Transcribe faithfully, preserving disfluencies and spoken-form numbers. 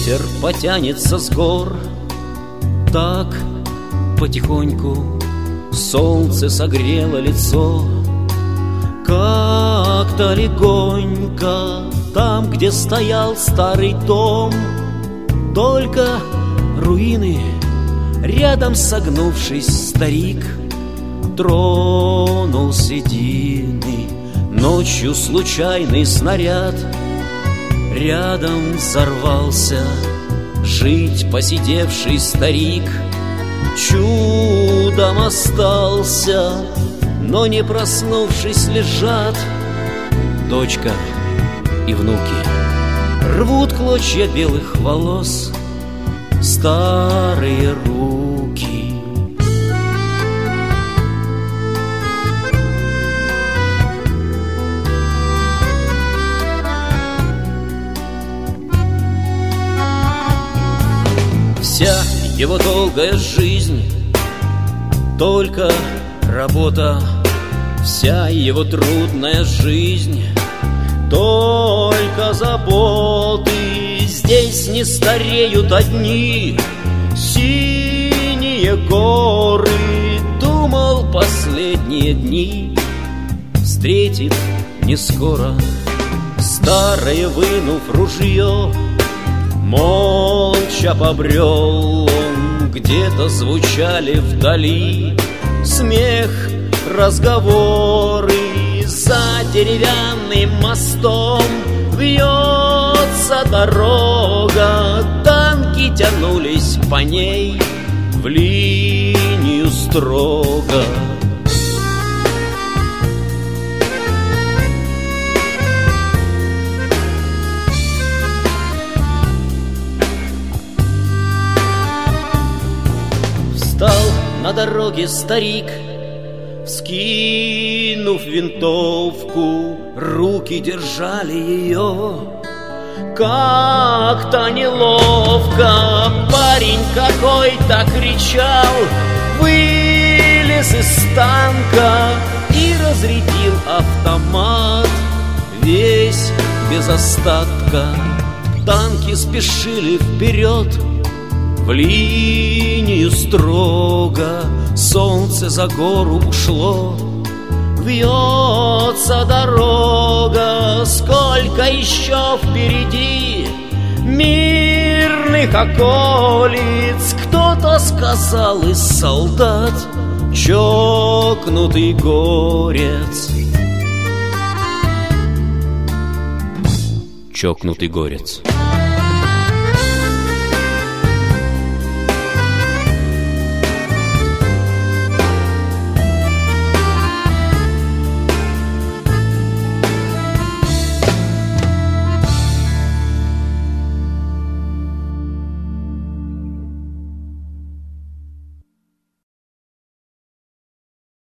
ветер потянется с гор. Так потихоньку солнце согрело лицо. Как-то легонько там, где стоял старый дом, только руины, рядом согнувшись старик, тронул седины ночью случайный снаряд. Рядом взорвался жить посидевший старик. Чудом остался, но не проснувшись лежат дочка и внуки. Рвут клочья белых волос старые руки. Вся его долгая жизнь только работа, вся его трудная жизнь только заботы. Здесь не стареют одни синие горы. Думал, последние дни встретит не скоро. Старое вынув ружье, молча побрел он. Где-то звучали вдали смех, разговоры. За деревянным мостом вьется дорога. Танки тянулись по ней в линию строго. Встал на дороге старик, вскинув винтовку, руки держали ее. Как-то неловко парень какой-то кричал, вылез из танка и разрядил автомат весь без остатка. Танки спешили вперед в линию строго. Солнце за гору ушло, вьется дорога. Сколько еще впереди мирных околиц. Кто-то сказал из солдат, чокнутый горец. Чокнутый горец.